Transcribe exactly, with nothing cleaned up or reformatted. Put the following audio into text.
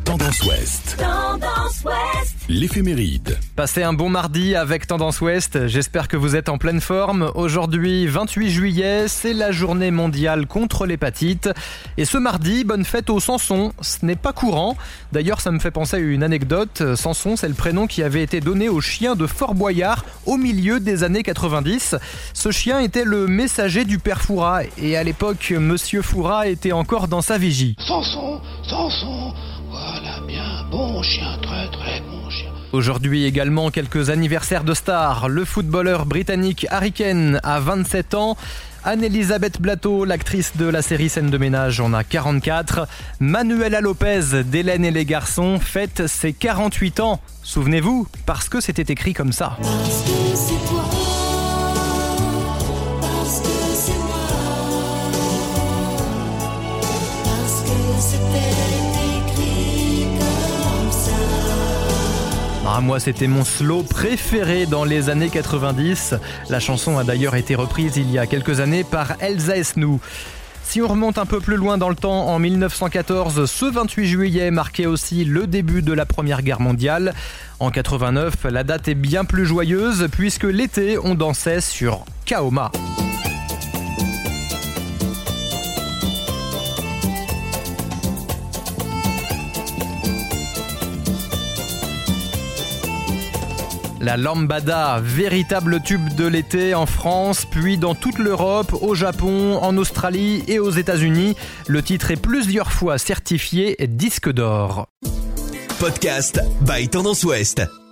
Tendance Ouest. Tendance Ouest. L'éphéméride. Passez un bon mardi avec Tendance Ouest. J'espère que vous êtes en pleine forme. Aujourd'hui, vingt-huit juillet, c'est la journée mondiale contre l'hépatite. Et ce mardi, bonne fête aux Samson. Ce n'est pas courant. D'ailleurs, ça me fait penser à une anecdote. Samson, c'est le prénom qui avait été donné au chien de Fort Boyard au milieu des années quatre-vingt-dix. Ce chien était le messager du père Fouras. Et à l'époque, Monsieur Fouras était encore dans sa vigie. Samson, Samson, voilà bien, bon chien, très très bon chien. Aujourd'hui également quelques anniversaires de stars. Le footballeur britannique Harry Kane a vingt-sept ans. Anne-Elisabeth Blateau, l'actrice de la série Scène de ménage, en a quarante-quatre. Manuela Lopez d'Hélène et les garçons fête ses quarante-huit ans. Souvenez-vous, parce que c'était écrit comme ça. Parce que c'est toi. Parce que c'est moi. Parce que c'était écrit comme ça. Ah, moi, c'était mon slow préféré dans les années quatre-vingt-dix. La chanson a d'ailleurs été reprise il y a quelques années par Elsa Esnou. Si on remonte un peu plus loin dans le temps, en mille neuf cent quatorze, ce vingt-huit juillet marquait aussi le début de la Première Guerre mondiale. En quatre-vingt-neuf, la date est bien plus joyeuse puisque l'été, on dansait sur Kaoma. La lambada, véritable tube de l'été en France, puis dans toute l'Europe, au Japon, en Australie et aux États-Unis. Le titre est plusieurs fois certifié disque d'or. Podcast by Tendance Ouest.